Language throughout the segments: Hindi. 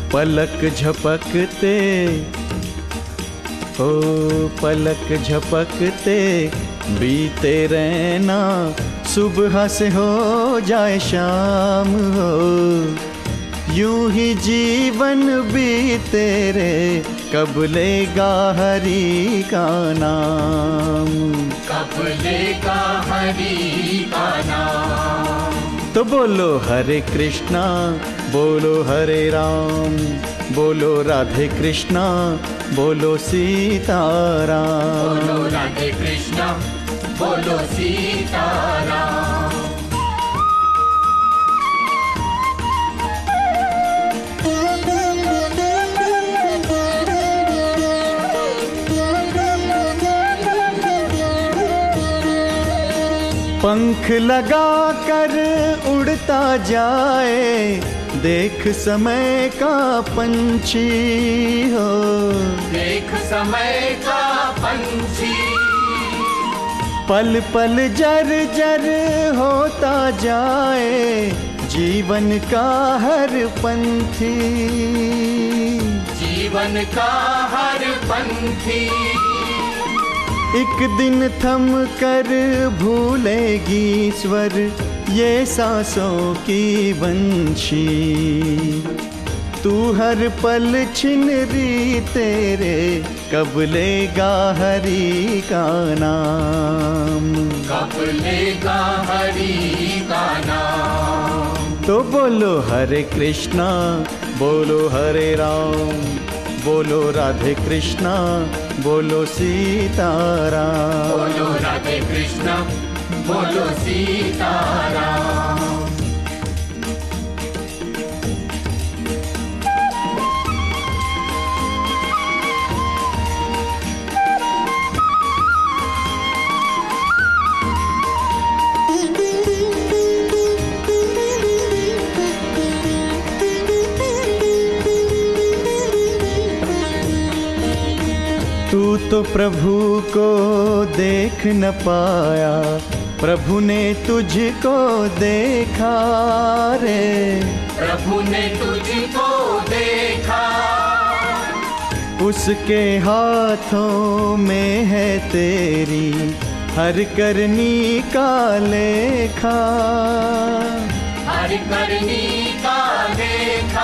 पलक झपकते, ओ पलक झपकते बीते रहना, सुबह से हो जाए शाम हो, यूं ही जीवन बीते रे, कब लेगा हरि का नाम, कब लेगा हरि का नाम। तो बोलो हरे कृष्णा, बोलो हरे राम, बोलो राधे कृष्णा, बोलो सीताराम, बोलो राधे कृष्णा, बोलो सीताराम। पंख लगा कर उड़ता जाए, देख समय का पंछी हो, देख समय का पंछी, पल पल जर जर होता जाए, जीवन का हर पंथी, जीवन का हर पंथी, एक दिन थम कर भूलेगी स्वर, ये सांसों की वंशी, तू हर पल छिन री तेरे, कब लेगा हरि का नाम, कब लेगा हरि का नाम। तो बोलो हरे कृष्णा, बोलो हरे राम, बोलो राधे कृष्णा, बोलो सीताराम, बोलो राधे कृष्णा, बोलो सीताराम। तू तो प्रभु को देख न पाया, प्रभु ने तुझको देखा रे, प्रभु ने तुझको देखा, उसके हाथों में है तेरी हर करनी का लेखा, हर करनी का लेखा,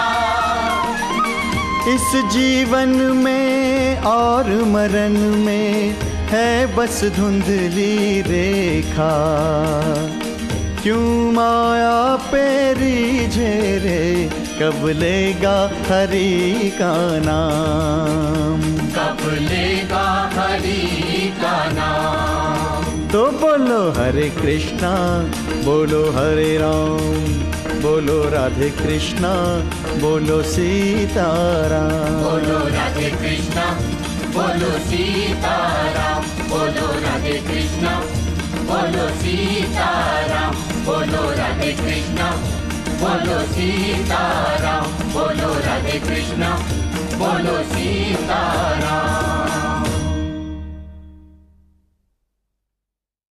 इस जीवन में और मरण में है बस धुंधली रेखा, क्यों माया पेरी झेरे, कब लेगा हरि का नाम, कब लेगा हरि का नाम। तो बोलो हरे कृष्णा, बोलो हरे राम, बोलो राधे कृष्णा, बोलो सीताराम, बोलो राधे कृष्णा, बोलो सीताराम, बोलो राधे कृष्णा, बोलो सीताराम, बोलो राधे कृष्णा, बोलो सीताराम, बोलो राधे कृष्णा, बोलो सीताराम।